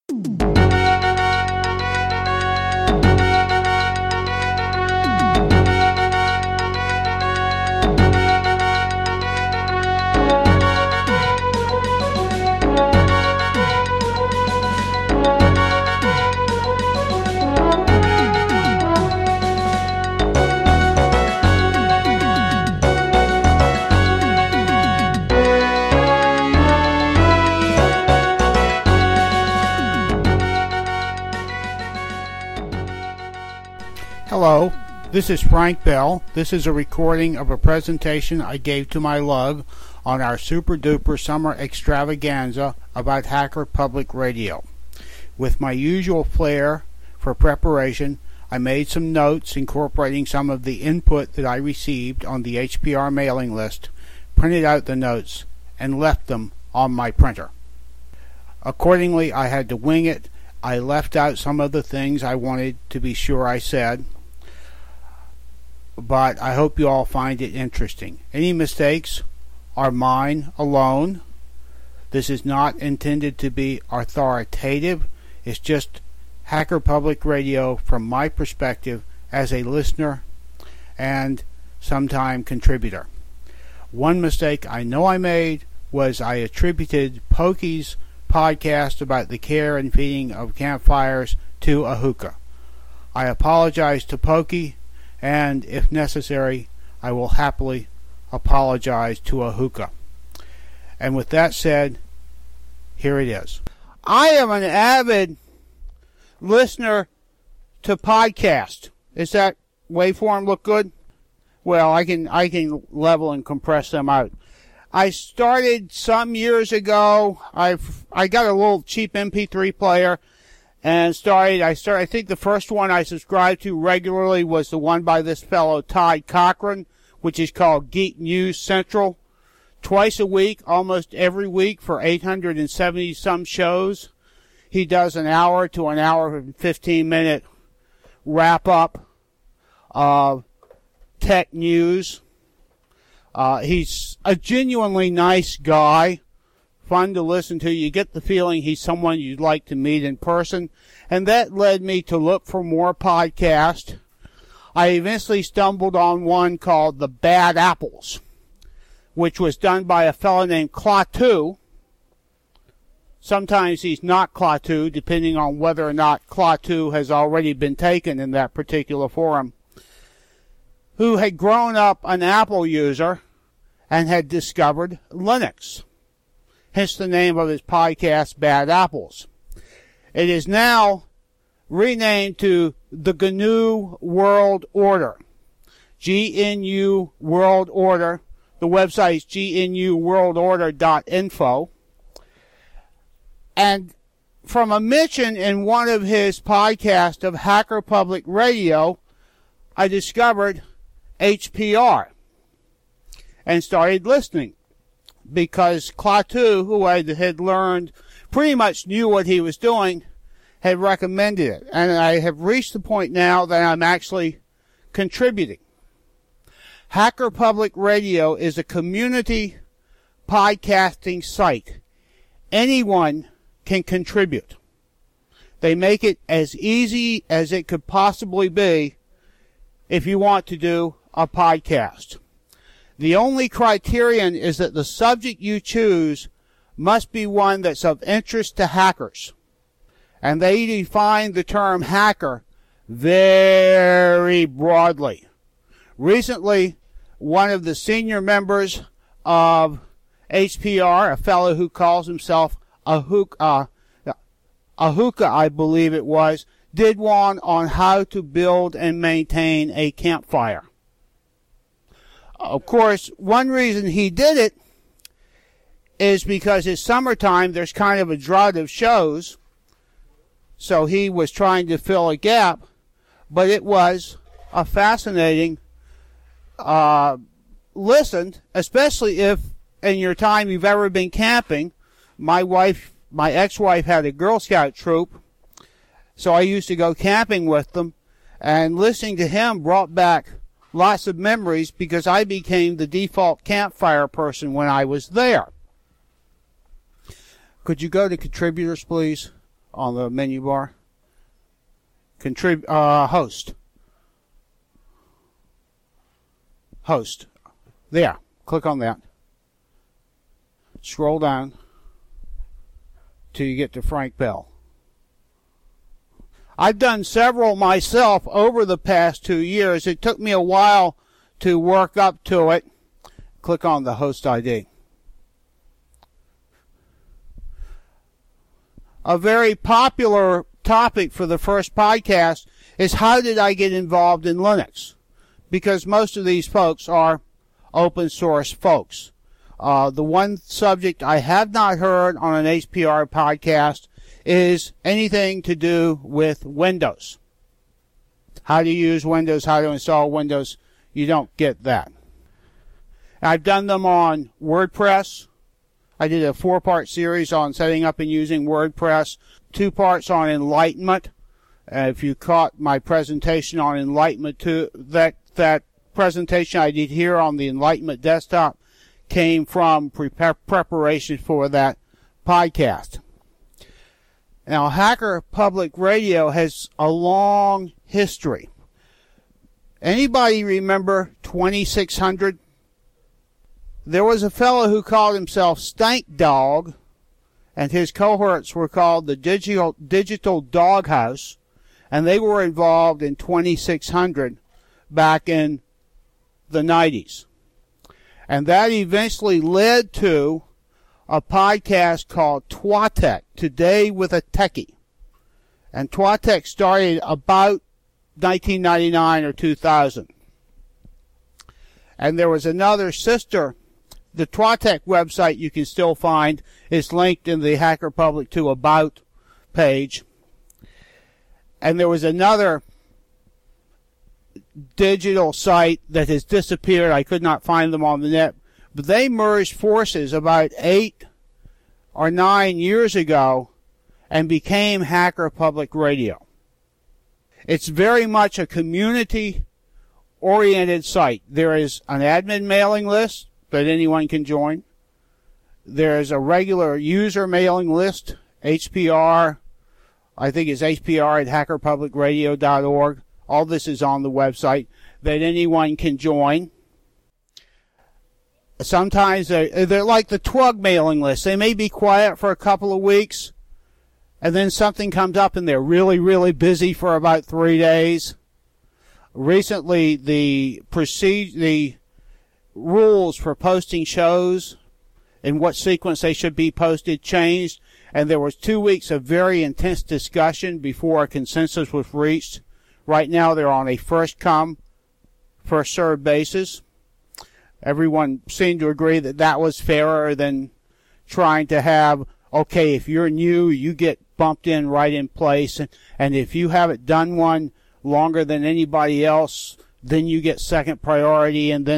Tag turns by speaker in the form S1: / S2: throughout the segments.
S1: Hello, this is Frank Bell. This is a recording of a presentation I gave to my lug on our super duper summer extravaganza about Hacker Public Radio. With my usual flair for preparation, I made some notes incorporating some of the input that I received on the HPR mailing list, printed out the notes, and left them on my printer. Accordingly, I had to wing it. I left out some of the things I wanted to be sure I said, but I hope you all find it interesting. Any mistakes are mine alone. This is not intended to be authoritative. It's just Hacker Public Radio from my perspective as a listener and sometime contributor. One mistake I know I made was I attributed Pokey's podcast about the care and feeding of campfires to a hookah. I apologize to Pokey, and if necessary, I will happily apologize to a hookah. And with that said, here it is. I am an avid listener to podcasts. Is that waveform look good? Well, I can level and compress them out. I started some years ago. I got a little cheap MP3 player and I think the first one I subscribed to regularly was the one by this fellow Todd Cochran, which is called Geek News Central. Twice a week, almost every week for 870 some shows. He does an hour to an hour and 15-minute wrap up of tech news. He's a genuinely nice guy, fun to listen to. You get the feeling he's someone you'd like to meet in person, and that led me to look for more podcasts. I eventually stumbled on one called The Bad Apples, which was done by a fellow named Klaatu. Sometimes he's not Klaatu, depending on whether or not Klaatu has already been taken in that particular forum, who had grown up an Apple user and had discovered Linux. Hence the name of his podcast, Bad Apples. It is now renamed to the GNU World Order. GNU World Order. The website is gnuworldorder.info. And from a mention in one of his podcasts of Hacker Public Radio, I discovered HPR and started listening, because Klaatu, who I had learned pretty much knew what he was doing, had recommended it. And I have reached the point now that I'm actually contributing. Hacker Public Radio is a community podcasting site. Anyone can contribute. They make it as easy as it could possibly be if you want to do a podcast. The only criterion is that the subject you choose must be one that's of interest to hackers. And they define the term hacker very broadly. Recently, one of the senior members of HPR, a fellow who calls himself a hookah, I believe it was, did one on how to build and maintain a campfire. Of course, one reason he did it is because it's summertime, there's kind of a drought of shows, so he was trying to fill a gap, but it was a fascinating listen, especially if in your time you've ever been camping. My ex-wife had a Girl Scout troop, so I used to go camping with them, and listening to him brought back lots of memories because I became the default campfire person when I was there. Could you go to contributors, please? on the menu bar. Host. Host. There. Click on that. Scroll down till you get to Frank Bell. I've done several myself over the past 2 years. It took me a while to work up to it. Click on the host ID. A very popular topic for the first podcast is how did I get involved in Linux? Because most of these folks are open source folks. The one subject I have not heard on an HPR podcast is anything to do with Windows. How to use Windows, how to install Windows. You don't get that. I've done them on WordPress. I did a 4-part series on setting up and using WordPress, 2 parts on Enlightenment. If you caught my presentation on Enlightenment 2, that presentation I did here on the Enlightenment desktop came from preparation for that podcast. Now, Hacker Public Radio has a long history. Anybody remember 2600? There was a fellow who called himself Stank Dog, and his cohorts were called the Digital Doghouse, and they were involved in 2600 back in the 90s. And that eventually led to a podcast called Twatech, Today with a Techie. And Twatech started about 1999 or 2000. And there was another sister. The Twatech website you can still find is linked in the Hacker Public 2 About page. And there was another digital site that has disappeared. I could not find them on the net. But they merged forces about 8 or 9 years ago and became Hacker Public Radio. It's very much a community-oriented site. There is an admin mailing list that anyone can join. There is a regular user mailing list, HPR. I think it's HPR at hackerpublicradio.org. All this is on the website that anyone can join. Sometimes they're like the TWUG mailing list. They may be quiet for a couple of weeks, and then something comes up and they're really, really busy for about 3 days. Recently, the rules for posting shows and what sequence they should be posted changed, and there was 2 weeks of very intense discussion before a consensus was reached. Right now, they're on a first-come, first-served basis. Everyone seemed to agree that that was fairer than trying to have, okay, if you're new, you get bumped in right in place, and if you haven't done one longer than anybody else, then you get second priority, and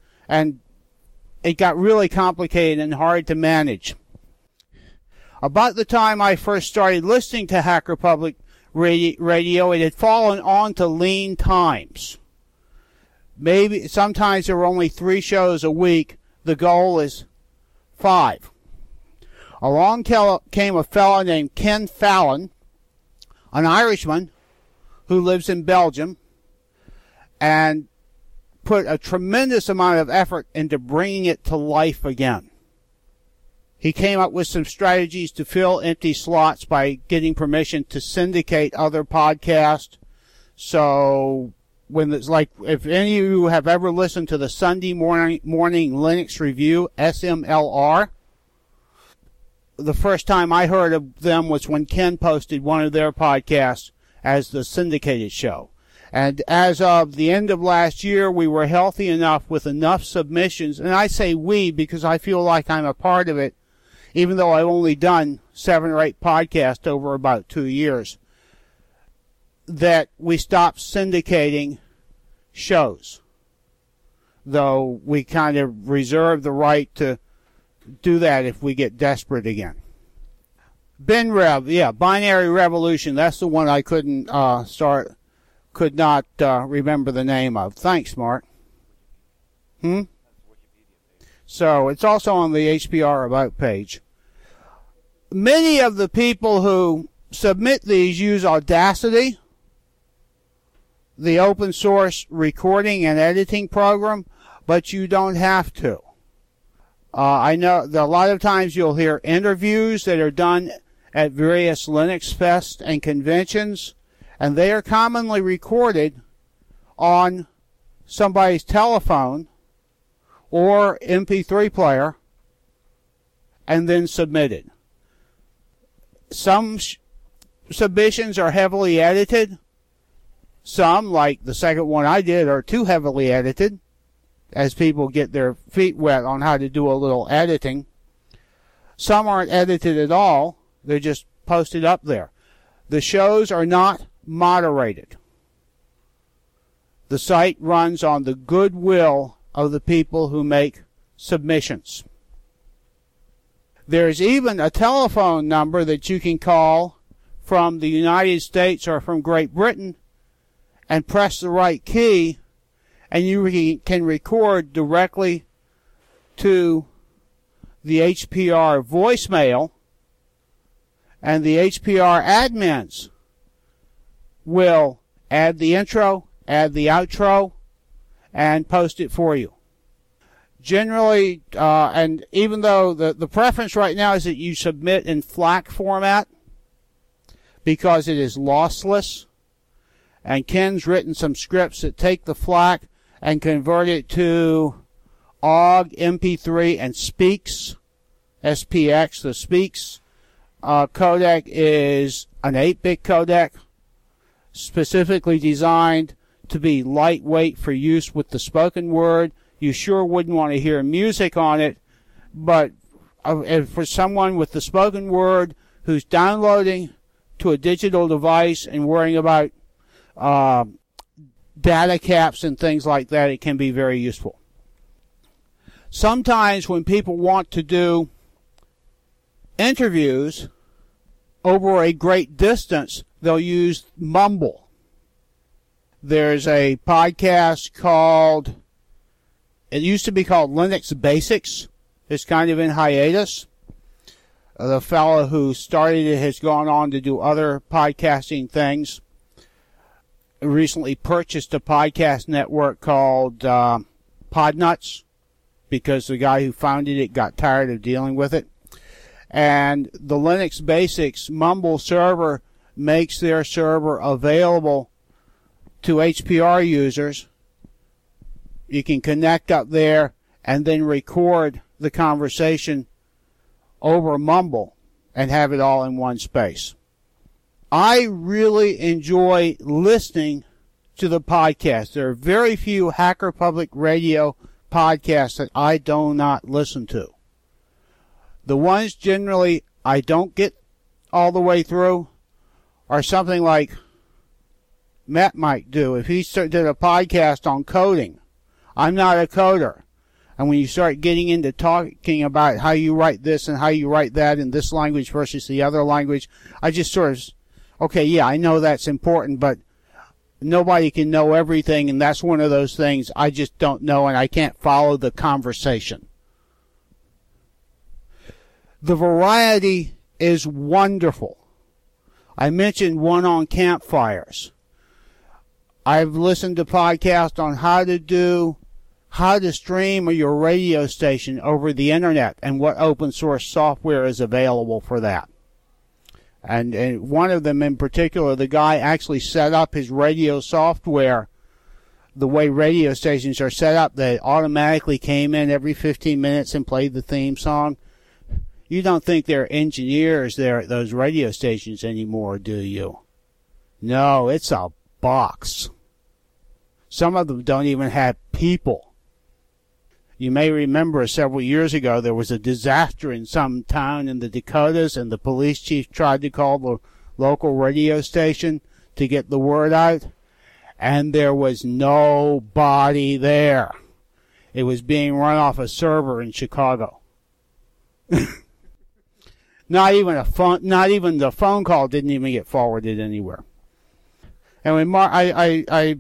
S1: it got really complicated and hard to manage. About the time I first started listening to Hacker Public Radio, it had fallen onto lean times. Maybe sometimes there were only 3 shows a week. The goal is 5. Along came a fellow named Ken Fallon, an Irishman who lives in Belgium, and put a tremendous amount of effort into bringing it to life again. He came up with some strategies to fill empty slots by getting permission to syndicate other podcasts. So when it's like, if any of you have ever listened to the Sunday morning Linux Review, SMLR, the first time I heard of them was when Ken posted one of their podcasts as the syndicated show. And as of the end of last year, we were healthy enough with enough submissions, and I say we because I feel like I'm a part of it, even though I've only done 7 or 8 podcasts over about 2 years, that we stopped syndicating shows, though we kind of reserve the right to do that if we get desperate again. BinRev, Binary Revolution, that's the one I could not remember the name of. Thanks, Mark. So it's also on the HPR About page. Many of the people who submit these, use Audacity, the open source recording and editing program, but you don't have to. I know that a lot of times you'll hear interviews that are done at various Linux Fest and conventions, and they are commonly recorded on somebody's telephone or MP3 player and then submitted. Some submissions are heavily edited. Some, like the second one I did, are too heavily edited, as people get their feet wet on how to do a little editing. Some aren't edited at all. They're just posted up there. The shows are not moderated. The site runs on the goodwill of the people who make submissions. There's even a telephone number that you can call from the United States or from Great Britain and press the right key, and you can record directly to the HPR voicemail, and the HPR admins will add the intro, add the outro, and post it for you. Generally, and even though the preference right now is that you submit in FLAC format because it is lossless, and Ken's written some scripts that take the FLAC and convert it to OGG, MP3, and Speaks, SPX. The Speaks codec is an 8-bit codec specifically designed to be lightweight for use with the spoken word. You sure wouldn't want to hear music on it, but for someone with the spoken word who's downloading to a digital device and worrying about data caps and things like that, it can be very useful. Sometimes when people want to do interviews over a great distance, they'll use Mumble. There's a podcast called, it used to be called Linux Basics. It's kind of in hiatus. The fellow who started it has gone on to do other podcasting things. Recently purchased a podcast network called Podnuts because the guy who founded it got tired of dealing with it. And the Linux Basics Mumble server makes their server available to HPR users. You can connect up there and then record the conversation over Mumble and have it all in one space. I really enjoy listening to the podcast. There are very few Hacker Public Radio podcasts that I do not listen to. The ones generally I don't get all the way through are something like Matt might do. If he did a podcast on coding, I'm not a coder. And when you start getting into talking about how you write this and how you write that in this language versus the other language, I just sort of, okay, yeah, I know that's important, but nobody can know everything, and that's one of those things I just don't know, and I can't follow the conversation. The variety is wonderful. I mentioned one on campfires. I've listened to podcasts on how to stream your radio station over the internet and what open source software is available for that. And one of them in particular, the guy actually set up his radio software the way radio stations are set up, that automatically came in every 15 minutes and played the theme song. You don't think there are engineers there at those radio stations anymore, do you? No, it's a box. Some of them don't even have people. You may remember several years ago there was a disaster in some town in the Dakotas, and the police chief tried to call the local radio station to get the word out, and there was nobody there. It was being run off a server in Chicago. Not even the phone call didn't even get forwarded anywhere. And when I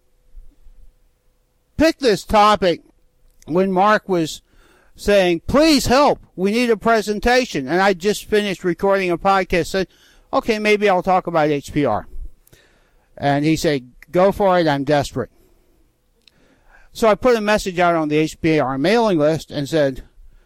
S1: picked this topic when Mark was saying, please help, we need a presentation. And I just finished recording a podcast, said, okay, maybe I'll talk about HPR. And he said, go for it, I'm desperate. So I put a message out on the HPR mailing list and said,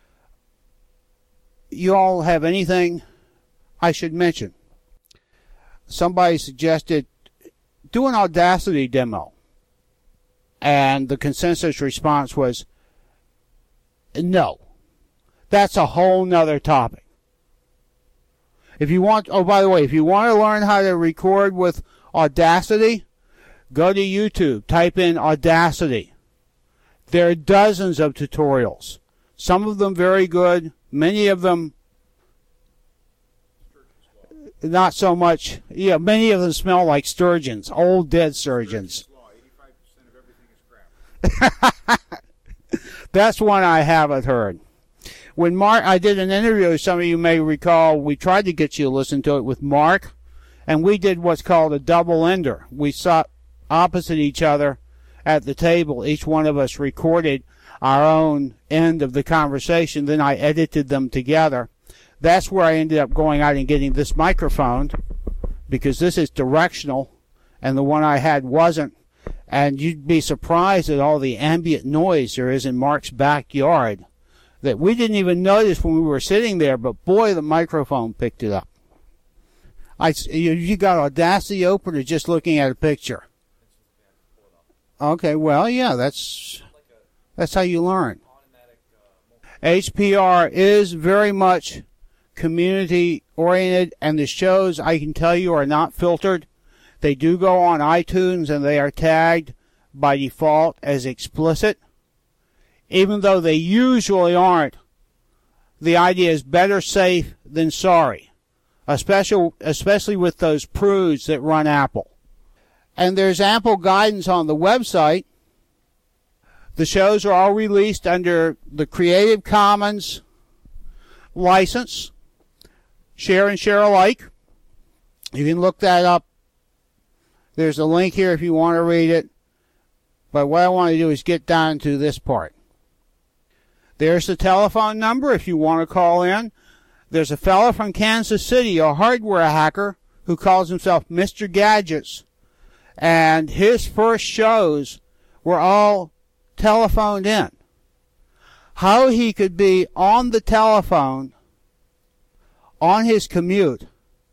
S1: you all have anything I should mention? Somebody suggested, do an Audacity demo. And the consensus response was, no. That's a whole nother topic. If you want, oh, by the way, if you want to learn how to record with Audacity, go to YouTube, type in Audacity. There are dozens of tutorials. Some of them very good, many of them not so much. Yeah, many of them smell like sturgeons, old dead sturgeons.
S2: 85% of everything is crap.
S1: That's one I haven't heard. When Mark, I did an interview, some of you may recall, we tried to get you to listen to it with Mark, and we did what's called a double ender. We sat opposite each other at the table. Each one of us recorded our own end of the conversation. Then I edited them together. That's where I ended up going out and getting this microphone, because this is directional, and the one I had wasn't. And you'd be surprised at all the ambient noise there is in Mark's backyard that we didn't even notice when we were sitting there, but boy, the microphone picked it up. You got Audacity open or just looking at a picture? Okay, well, yeah, that's how you learn. HPR is very much community-oriented, and the shows, I can tell you, are not filtered. They do go on iTunes, and they are tagged by default as explicit. Even though they usually aren't, the idea is better safe than sorry, especially with those prudes that run Apple. And there's ample guidance on the website. The shows are all released under the Creative Commons license, share and share alike. You can look that up. There's a link here if you want to read it. But what I want to do is get down to this part. There's the telephone number if you want to call in. There's a fellow from Kansas City, a hardware hacker, who calls himself Mr. Gadgets. And his first shows were all telephoned in. How he could be on the telephone on his commute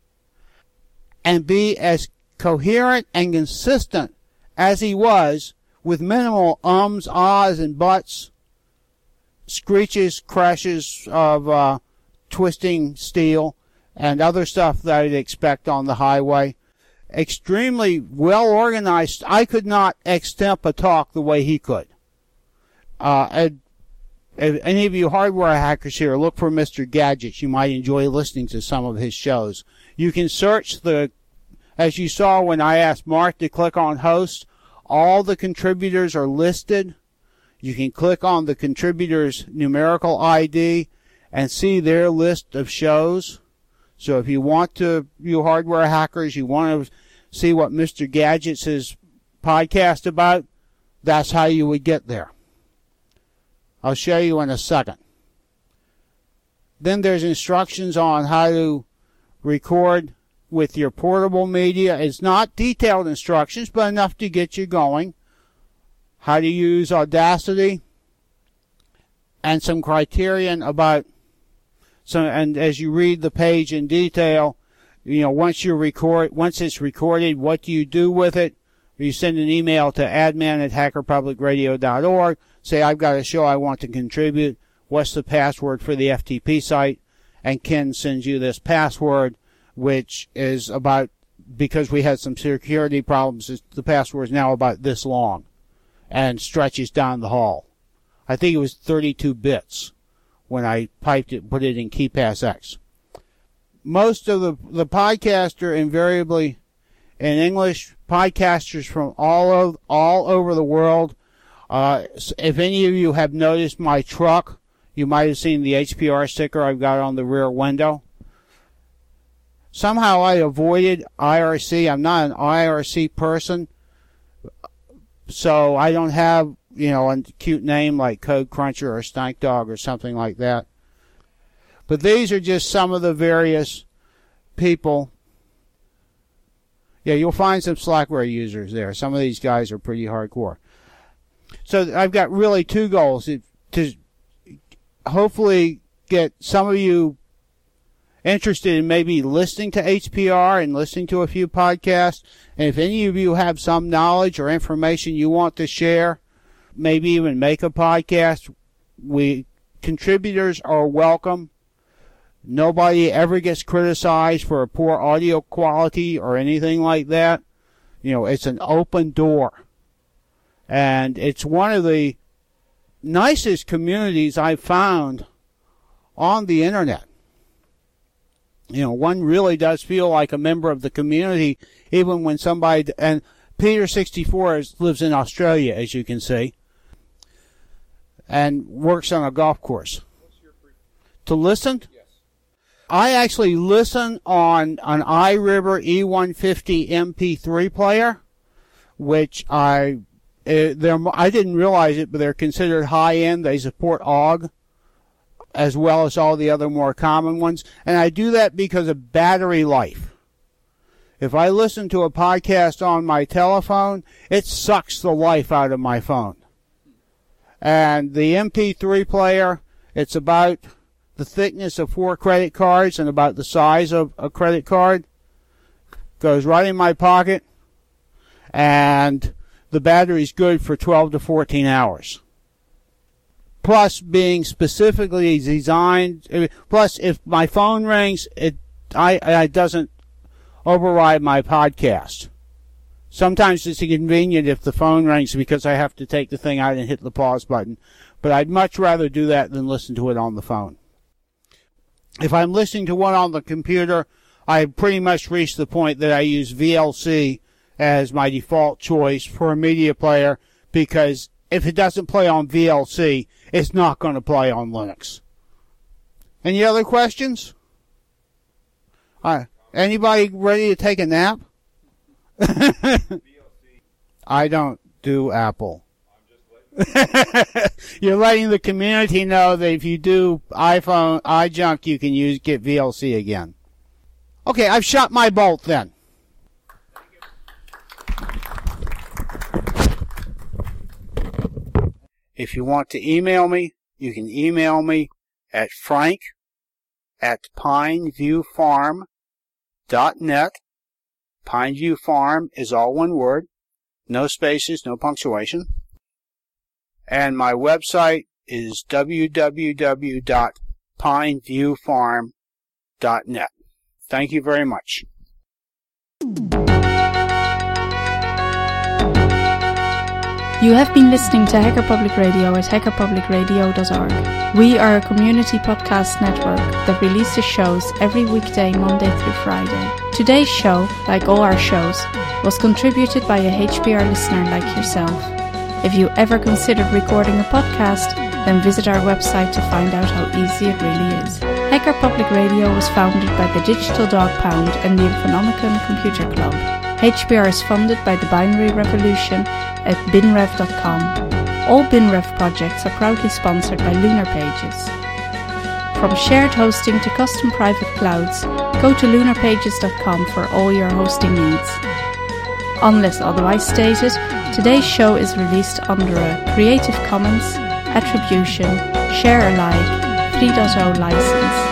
S1: and be as coherent and consistent as he was with minimal ums, ahs, and buts, screeches, crashes of twisting steel, and other stuff that I'd expect on the highway. Extremely well organized. I could not extemp a talk the way he could. If any of you hardware hackers here, look for Mr. Gadgets. You might enjoy listening to some of his shows. You can search as you saw when I asked Mark to click on host, all the contributors are listed. You can click on the contributor's numerical ID and see their list of shows. So if you want to, you hardware hackers, you want to see what Mr. Gadgets is podcast about, that's how you would get there. I'll show you in a second. Then there's instructions on how to record with your portable media. It's not detailed instructions, but enough to get you going. How to use Audacity, and some criterion about and as you read the page in detail, once it's recorded, what do you do with it? You send an email to admin@hackerpublicradio.org, say I've got a show I want to contribute, what's the password for the FTP site, and Ken sends you this password, which is about, because we had some security problems, the password is now about this long and stretches down the hall. I think it was 32 bits when I put it in KeePassX. Most of the podcasts are invariably in English. Podcasters from all over the world. If any of you have noticed my truck, you might have seen the HPR sticker I've got on the rear window. Somehow I avoided IRC. I'm not an IRC person, so I don't have, a cute name like Code Cruncher or Stank Dog or something like that. But these are just some of the various people Yeah, you'll find some Slackware users there. Some of these guys are pretty hardcore. So I've got really two goals. To hopefully get some of you interested in maybe listening to HPR and listening to a few podcasts. And if any of you have some knowledge or information you want to share, maybe even make a podcast, contributors are welcome. Nobody ever gets criticized for a poor audio quality or anything like that. It's an open door. And it's one of the nicest communities I've found on the internet. One really does feel like a member of the community, even when somebody, and Peter64 lives in Australia, as you can see, and works on a golf course. To listen?
S2: Yes.
S1: I actually listen on an iRiver E150 MP3 player, which I didn't realize it, but they're considered high-end. They support OGG as well as all the other more common ones. And I do that because of battery life. If I listen to a podcast on my telephone, it sucks the life out of my phone. And the MP3 player, it's about the thickness of 4 credit cards and about the size of a credit card. Goes right in my pocket. And the battery's good for 12 to 14 hours. Plus, being specifically designed, plus if my phone rings, it doesn't override my podcast. Sometimes it's inconvenient if the phone rings because I have to take the thing out and hit the pause button. But I'd much rather do that than listen to it on the phone. If I'm listening to one on the computer, I pretty much reached the point that I use VLC as my default choice for a media player, because if it doesn't play on VLC, it's not going to play on Linux. Any other questions? Anybody ready to take a nap? I don't do Apple. You're letting the community know that if you do iPhone iJunk, you can get VLC again. Okay, I've shot my bolt then. If you want to email me, you can email me at frank@pineviewfarm.net. Pineview Farm is all one word. No spaces, no punctuation. And my website is www.pineviewfarm.net. Thank you very much.
S3: You have been listening to Hacker Public Radio at hackerpublicradio.org. We are a community podcast network that releases shows every weekday, Monday through Friday. Today's show, like all our shows, was contributed by a HPR listener like yourself. If you ever considered recording a podcast, then visit our website to find out how easy it really is. Hacker Public Radio was founded by the Digital Dog Pound and the Infonomicon Computer Club. HPR is funded by the Binary Revolution at binrev.com. All BinRev projects are proudly sponsored by Lunar Pages. From shared hosting to custom private clouds, go to lunarpages.com for all your hosting needs. Unless otherwise stated, today's show is released under a Creative Commons Attribution Share Alike 3.0 license.